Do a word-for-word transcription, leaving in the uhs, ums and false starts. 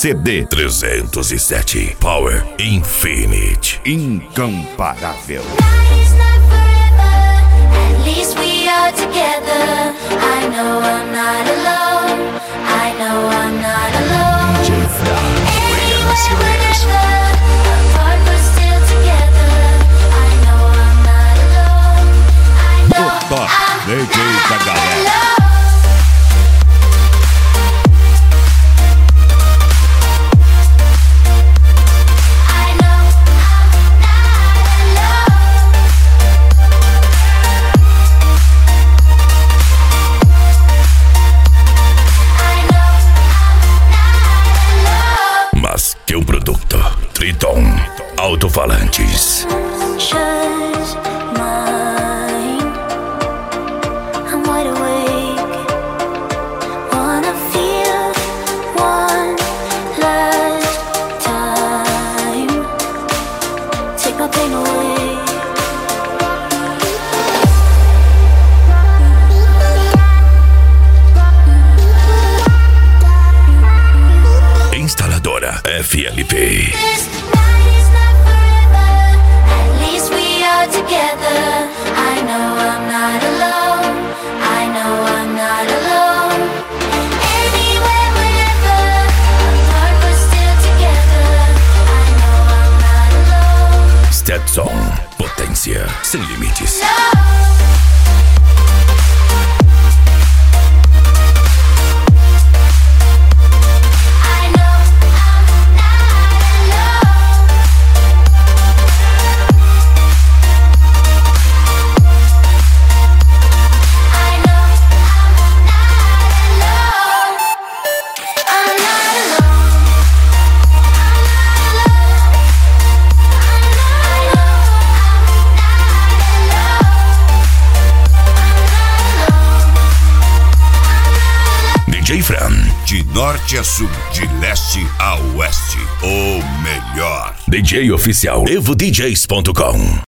C D. trezentos e sete. Power Infinite. Incomparável. At least we are together. I know I'm not alone. I know I'm not alone. D J Fran. Anywhere, whenever, apart but still together. I know I'm not alone. I know Opa, I'm D J not da galera. alone. Mas que um produto. Triton Alto-Falantes. Shut mine. I'm wide awake. Wanna feel one last time. Take my pain away. Instaladora F L P. This night is not forever. At least we are together. I know I'm not alone. I know I'm not alone. Anywhere, whenever, apart but still together. I know I'm not alone. Stetson. Potência sem limites. I know I'm not alone. I know I'm not alone. I'm not alone. I'm not alone. D J Fran. De norte a sul, de leste a oeste. O melhor. D J oficial. evo d js ponto com.